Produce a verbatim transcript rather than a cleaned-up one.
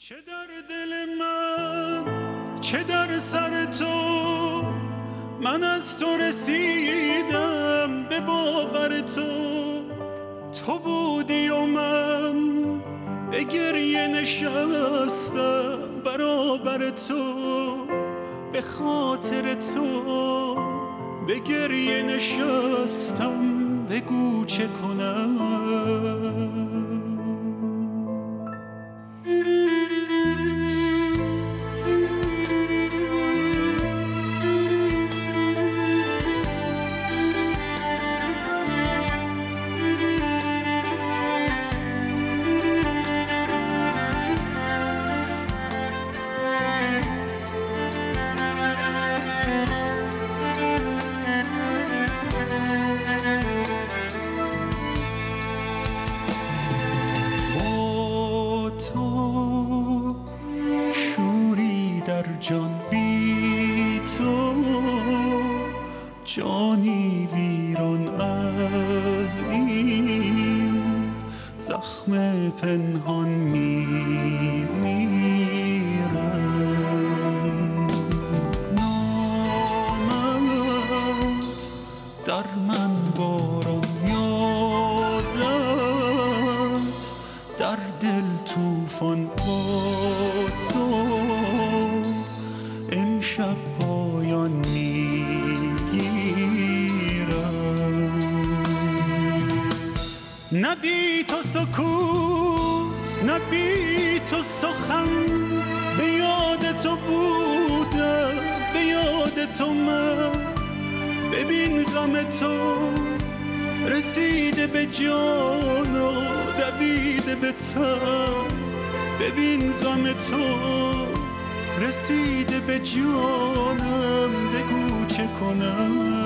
چه در دل من چه در سر تو، من از تو رسیدم به باور تو. تو بودی و من به گریه نشستم برابر تو، به خاطر تو به گریه نشستم. بگو چه کنم؟ جان بی تو جانی ویران از این زخم پنهان میمیرم. نامت در من باران یادت، در دل توفان با تو امشب پایان میگیرم. نه بی تو سکوت نه بی تو سخن، به یاد تو بودم به یاد تو من. ببین غم تو رسیده به جان و دویده به تن. ببین غم تو رسیده به جانم. بگو چه کنم؟